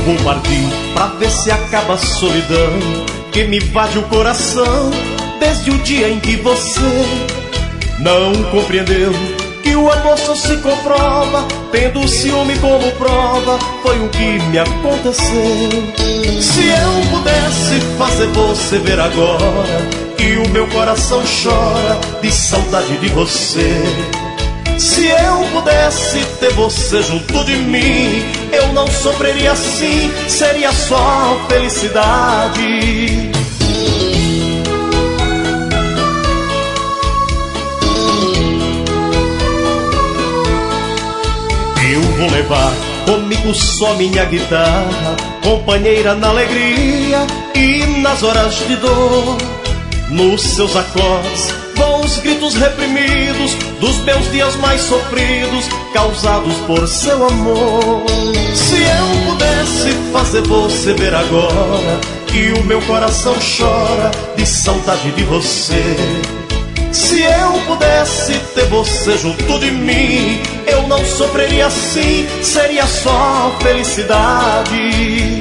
vou partir pra ver se acaba a solidão que me invade o coração desde o dia em que você não compreendeu que o amor só se comprova tendo o ciúme como prova. Foi o que me aconteceu. Se eu pudesse fazer você ver agora que o meu coração chora de saudade de você, se eu pudesse ter você junto de mim, eu não sofreria assim, seria só felicidade. Eu vou levar comigo só minha guitarra, companheira na alegria e nas horas de dor. Nos seus acordes vão os gritos reprimidos dos meus dias mais sofridos, causados por seu amor. Se eu pudesse fazer você ver agora que o meu coração chora de saudade de você, se eu pudesse ter você junto de mim, eu não sofreria assim, seria só felicidade.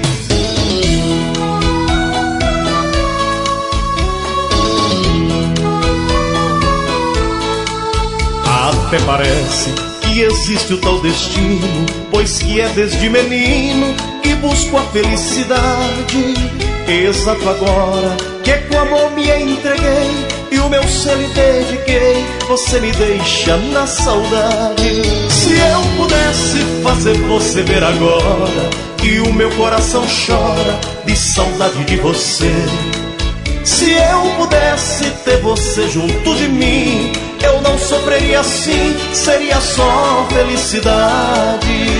Até parece que existe o tal destino, pois que é desde menino que busco a felicidade. Exato agora que com amor me entreguei e o meu ser lhe dediquei, você me deixa na saudade. Se eu pudesse fazer você ver agora que o meu coração chora de saudade de você, se eu pudesse ter você junto de mim, eu não sofreria assim, seria só felicidade.